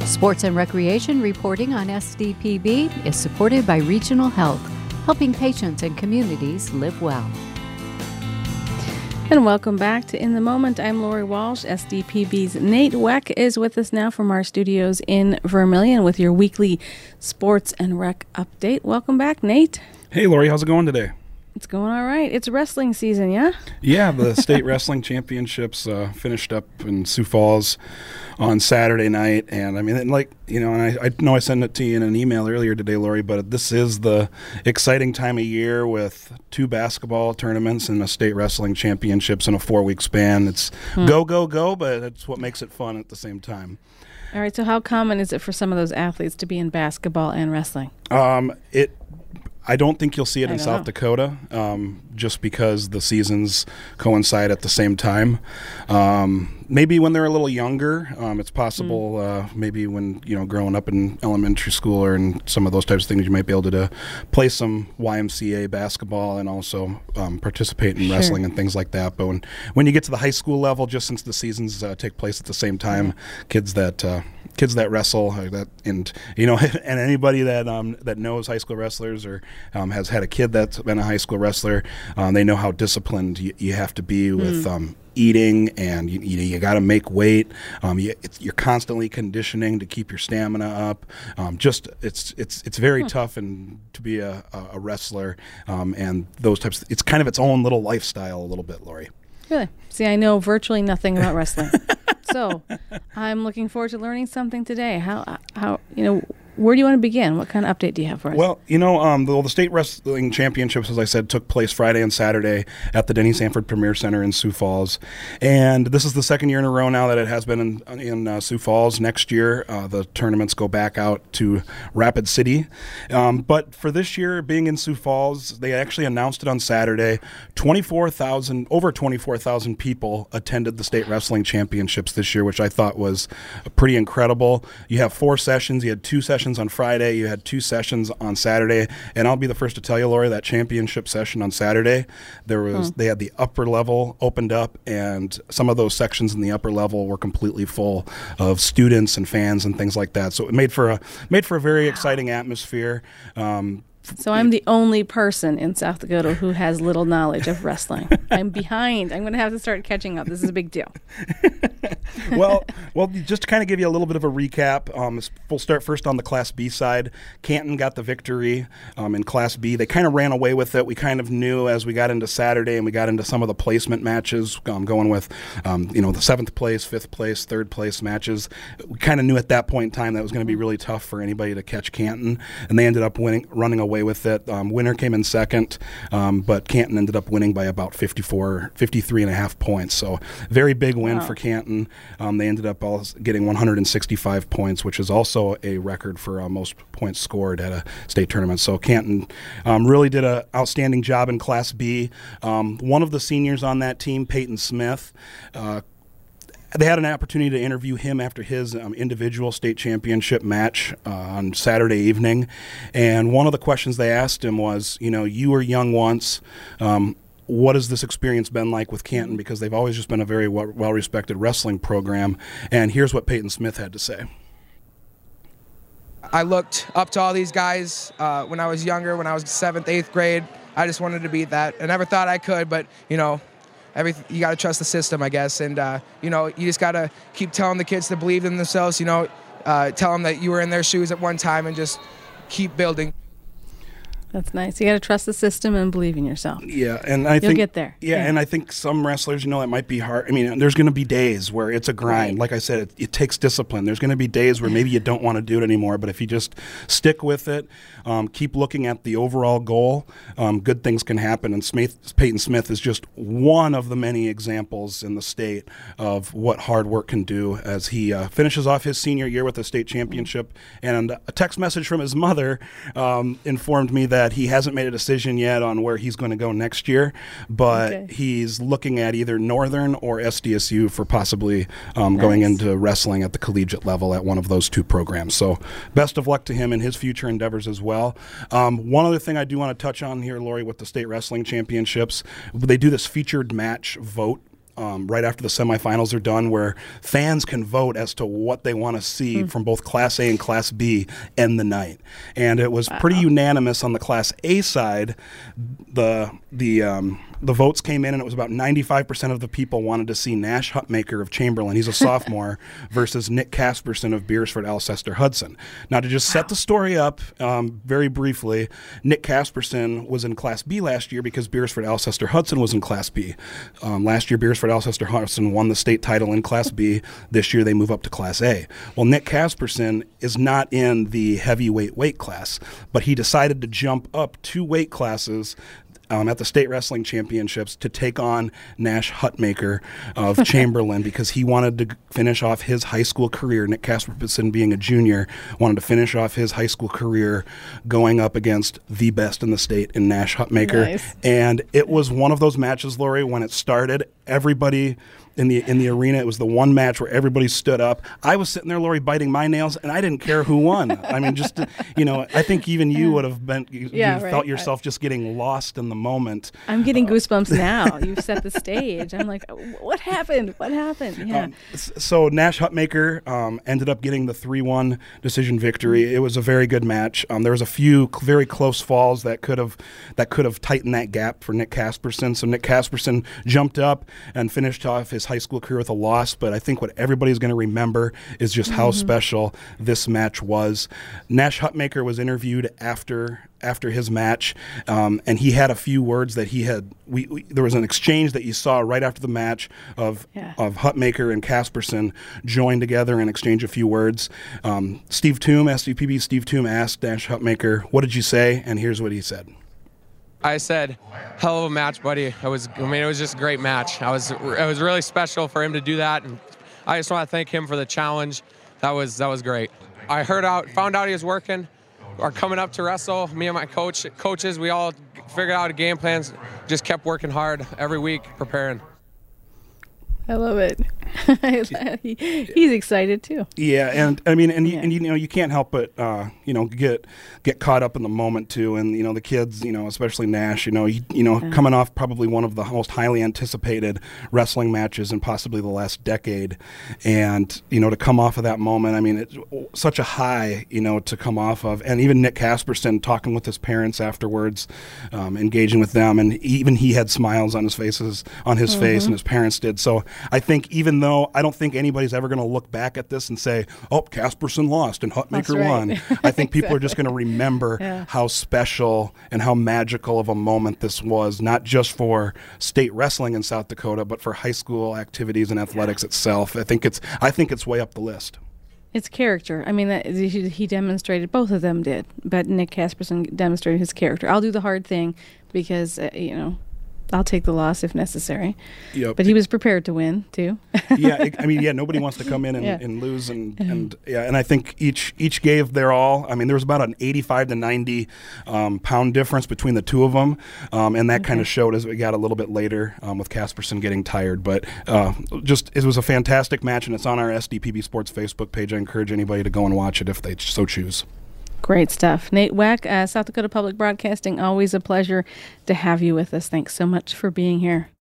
Sports and Recreation reporting on SDPB is supported by Regional Health, helping patients and communities live well. And welcome back to In the Moment. I'm Lori Walsh. SDPB's Nate Weck is with us now from our studios in Vermilion with your weekly sports and rec update. Welcome back, Nate. Hey, Lori. How's it going today? It's going all right. It's wrestling season, yeah? Yeah, the state wrestling championships finished up in Sioux Falls on Saturday night. And I mean, and I know I sent it to you in an email earlier today, Lori, but this is the exciting time of year with 2 basketball tournaments and a state wrestling championships in a 4-week span. It's go, go, go, but it's what makes it fun at the same time. All right, so how common is it for some of those athletes to be in basketball and wrestling? I don't think you'll see it in South Dakota, just because the seasons coincide at the same time. Maybe when they're a little younger, it's possible. Maybe when growing up in elementary school or in some of those types of things, you might be able to play some YMCA basketball and also participate in wrestling and things like that. But when you get to the high school level, just since the seasons take place at the same time, kids that wrestle and anybody that knows high school wrestlers or has had a kid that's been a high school wrestler, they know how disciplined you have to be with eating, and you got to make weight. You're constantly conditioning to keep your stamina up. It's very tough and to be a wrestler, and those types. It's kind of its own little lifestyle a little bit, Lori. Really? See, I know virtually nothing about wrestling. So I'm looking forward to learning something today. Where do you want to begin? What kind of update do you have for us? Well, the state wrestling championships, as I said, took place Friday and Saturday at the Denny Sanford Premier Center in Sioux Falls. And this is the second year in a row now that it has been in Sioux Falls. Next year, the tournaments go back out to Rapid City. But for this year, being in Sioux Falls, they actually announced it on Saturday. Over 24,000 people attended the state wrestling championships this year, which I thought was pretty incredible. You have 4 sessions. You had 2 sessions on Friday, you had 2 sessions on Saturday, and I'll be the first to tell you, Lori, that championship session on Saturday, they had the upper level opened up, and some of those sections in the upper level were completely full of students and fans and things like that. So it made for a very exciting atmosphere. So I'm the only person in South Dakota who has little knowledge of wrestling. I'm behind. I'm going to have to start catching up. This is a big deal. Well, just to kind of give you a little bit of a recap, we'll start first on the Class B side. Canton got the victory in Class B. They kind of ran away with it. We kind of knew as we got into Saturday and we got into some of the placement matches, going with the 7th place, 5th place, 3rd place matches. We kind of knew at that point in time that it was going to be really tough for anybody to catch Canton, and they ended up running away with it. Winner came in 2nd, but Canton ended up winning by about 53.5 points. So very big win for Canton. They ended up getting 165 points, which is also a record for most points scored at a state tournament. So Canton really did an outstanding job in Class B. One of the seniors on that team, Peyton Smith, they had an opportunity to interview him after his individual state championship match on Saturday evening. And one of the questions they asked him was, you were young once. What has this experience been like with Canton? Because they've always just been a very well-respected wrestling program. And here's what Peyton Smith had to say. I looked up to all these guys when I was younger, when I was 7th, 8th grade. I just wanted to beat that. I never thought I could, but, you got to trust the system, I guess. And, you just got to keep telling the kids to believe in themselves, tell them that you were in their shoes at one time and just keep building. That's nice. You got to trust the system and believe in yourself. Yeah, and I think you'll get there. Yeah, and I think some wrestlers, it might be hard. I mean, there's going to be days where it's a grind. Right. Like I said, it takes discipline. There's going to be days where maybe you don't want to do it anymore, but if you just stick with it, keep looking at the overall goal, good things can happen. And Peyton Smith is just one of the many examples in the state of what hard work can do as he finishes off his senior year with a state championship. And a text message from his mother informed me that he hasn't made a decision yet on where he's going to go next year, but he's looking at either Northern or SDSU for possibly going into wrestling at the collegiate level at one of those 2 programs. So best of luck to him in his future endeavors as well. One other thing I do want to touch on here, Lori, with the state wrestling championships, they do this featured match vote right after the semifinals are done, where fans can vote as to what they want to see from both Class A and Class B end the night. And it was pretty unanimous on the Class A side. The votes came in, and it was about 95% of the people wanted to see Nash Hutmaker of Chamberlain, he's a sophomore, versus Nick Casperson of Beersford Alcester Hudson. Now, to just set the story up very briefly, Nick Casperson was in Class B last year because Beersford Alcester Hudson was in Class B. Last year, Beersford Alcester Hudson won the state title in Class B. This year, they move up to Class A. Well, Nick Casperson is not in the heavyweight weight class, but he decided to jump up 2 weight classes at the state wrestling championships to take on Nash Hutmaker of Chamberlain because he wanted to finish off his high school career. Nick Casperson, being a junior, wanted to finish off his high school career going up against the best in the state in Nash Hutmaker. Nice. And it was one of those matches, Lori, when it started, everybody in the arena, it was the one match where everybody stood up. I was sitting there, Lori, biting my nails, and I didn't care who won. I mean, just to, I think even you would have been, you felt yourself just getting lost in the moment. I'm getting goosebumps now. You've set the stage. I'm like, what happened? What happened? Yeah. So Nash Hutmaker ended up getting the 3-1 decision victory. It was a very good match. There was a few very close falls that could have tightened that gap for Nick Casperson. So Nick Casperson jumped up and finished off his high school career with a loss, but I think what everybody's going to remember is just how special this match was. Nash Hutmaker was interviewed after his match, and he had a few words that he had. There was an exchange that you saw right after the match of Hutmaker and Casperson joined together and exchange a few words. Steve Toom, SDPB Steve Toom, asked Nash Hutmaker, "What did you say?" And here's what he said. I said, "Hell of a match, buddy." It was just a great match. It was really special for him to do that, and I just want to thank him for the challenge. That was great. I found out he was working, or coming up to wrestle. Me and my coaches, we all figured out a game plan. Just kept working hard every week, preparing. I love it. He's excited too. Yeah, and I mean, and you can't help but get caught up in the moment too, and the kids, especially Nash, coming off probably one of the most highly anticipated wrestling matches in possibly the last decade, and to come off of that moment, I mean, it's such a high, to come off of, and even Nick Casperson talking with his parents afterwards, engaging with them, and even he had smiles on his face, and his parents did. So I think even though I don't think anybody's ever going to look back at this and say, "Oh, Casperson lost and Hutmaker won," I think people are just going to remember how special and how magical of a moment this was, not just for state wrestling in South Dakota, but for high school activities and athletics itself. I think it's way up the list. It's character. I mean, he demonstrated, both of them did, but Nick Casperson demonstrated his character. I'll do the hard thing because, I'll take the loss if necessary. Yep. But he was prepared to win too. Nobody wants to come in and lose, and I think each gave their all. I mean, there was about an 85 to 90 pound difference between the two of them, and that kind of showed as we got a little bit later with Casperson getting tired. But it was a fantastic match, and it's on our SDPB Sports Facebook page. I encourage anybody to go and watch it if they so choose. Great stuff. Nate Weck, South Dakota Public Broadcasting, always a pleasure to have you with us. Thanks so much for being here.